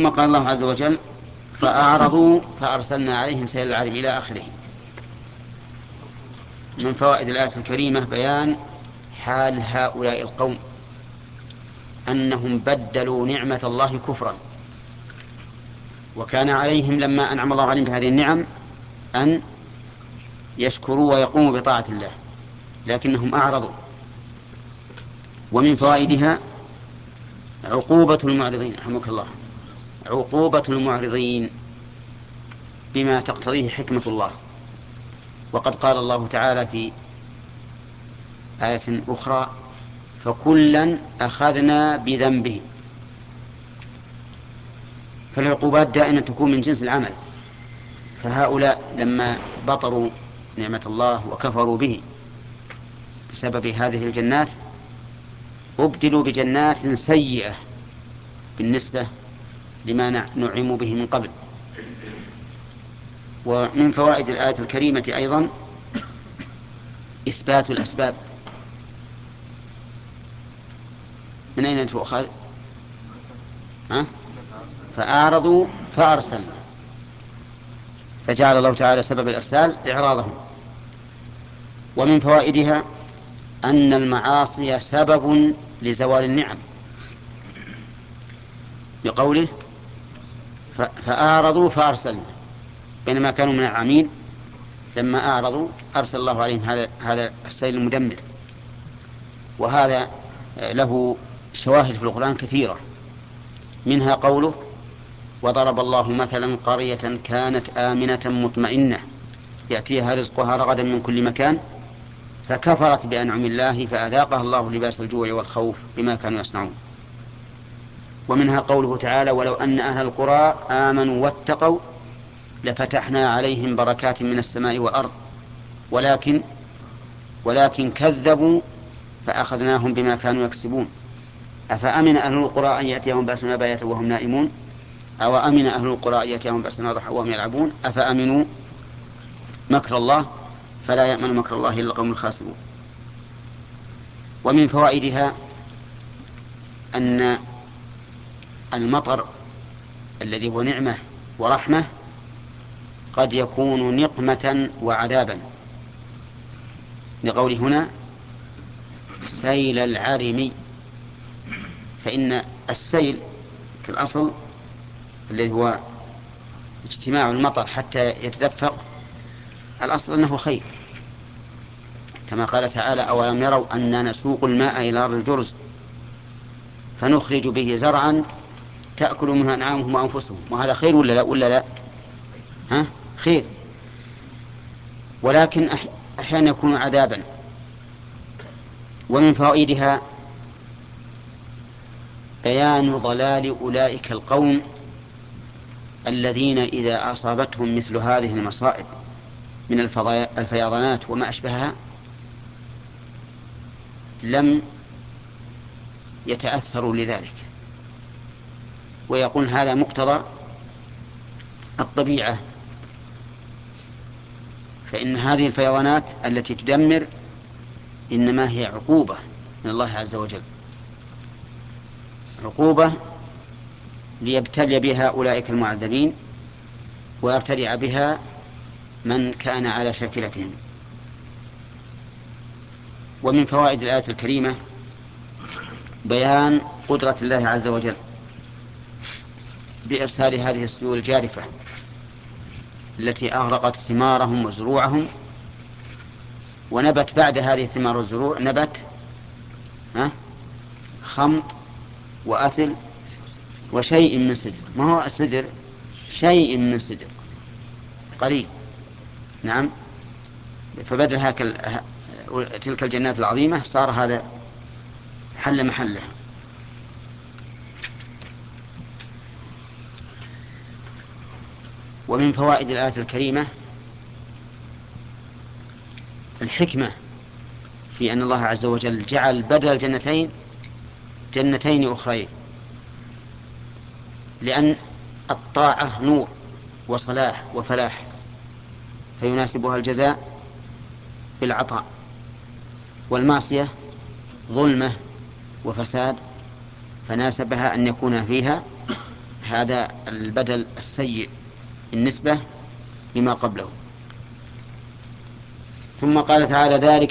ثم قال الله عز وجل فأعرضوا فأرسلنا عليهم سيل العرم إلى آخره. من فوائد الآية الكريمة بيان حال هؤلاء القوم أنهم بدلوا نعمة الله كفرا، وكان عليهم لما أنعم الله عليهم بهذه النعم أن يشكروا ويقوموا بطاعة الله، لكنهم أعرضوا. ومن فوائدها عقوبة المعرضين، رحمك الله، عقوبة المعرضين بما تقتضيه حكمة الله. وقد قال الله تعالى في آية أخرى فكلا أخذنا بذنبه. فالعقوبات دائما تكون من جنس العمل، فهؤلاء لما بطروا نعمة الله وكفروا به بسبب هذه الجنات أبدلوا بجنات سيئة بالنسبة لما نعموا به من قبل. ومن فوائد الآية الكريمة أيضا إثبات الأسباب. من أين تؤخذ؟ فأعرضوا فأرسلنا، فجعل الله تعالى سبب الإرسال إعراضهم. ومن فوائدها أن المعاصي سبب لزوال النعم، بقوله فأعرضوا فأرسلنا، بينما كانوا منعمين لما أعرضوا أرسل الله عليهم هذا السيل المدمر. وهذا له شواهد في القرآن كثيرة، منها قوله وضرب الله مثلا قرية كانت آمنة مطمئنة يأتيها رزقها رغدا من كل مكان فكفرت بأنعم الله فأذاقها الله لباس الجوع والخوف بما كانوا يصنعون. ومنها قوله تعالى ولو أن أهل القرى آمنوا واتقوا لفتحنا عليهم بركات من السماء والأرض ولكن كذبوا فأخذناهم بما كانوا يكسبون. أفأمن أهل القرى أن يأتيهم بأسنا بياتا وهم نائمون أو أمن أهل القرى أن يأتيهم بأسنا ضحى وهم يلعبون أفأمنوا مكر الله فلا يأمن مكر الله إلا القوم الخاسرون. ومن فوائدها أن المطر الذي هو نعمة ورحمة قد يكون نقمة وعذابا، لقول هنا سيل العرم. فإن السيل في الأصل الذي هو اجتماع المطر حتى يتدفق الأصل أنه خير، كما قال تعالى أولم يروا أننا نسوق الماء إلى أرض الجرز فنخرج به زرعا تأكل منه أنعامهم وأنفسهم. وهذا خير ولا لا؟ خير، ولكن أحيانا يكون عذابا. ومن فوائدها بيان ضلال أولئك القوم الذين إذا أصابتهم مثل هذه المصائب من الفيضانات وما أشبهها لم يتأثروا لذلك، ويقول هذا مقتضى الطبيعة. فإن هذه الفيضانات التي تدمر إنما هي عقوبة من الله عز وجل، عقوبة ليبتلي بها أولئك المعذبين ويرتدع بها من كان على شاكلتهم. ومن فوائد الآية الكريمة بيان قدرة الله عز وجل بإرسال هذه السيول الجارفة التي أغرقت ثمارهم وزروعهم، ونبت بعد هذه الثمار والزروع نبت خمط وأثل وشيء من سدر. ما هو السدر؟ شيء من سدر قليل. نعم، فبدل تلك الجنات العظيمة صار هذا حل محله. ومن فوائد الآية الكريمة الحكمة في أن الله عز وجل جعل بدل الجنتين جنتين أخرين، لأن الطاعة نور وصلاح وفلاح فيناسبها الجزاء بالعطاء، والمعصية ظلمة وفساد فناسبها أن يكون فيها هذا البدل السيء بالنسبة لما قبله. ثم قال تعالى ذلك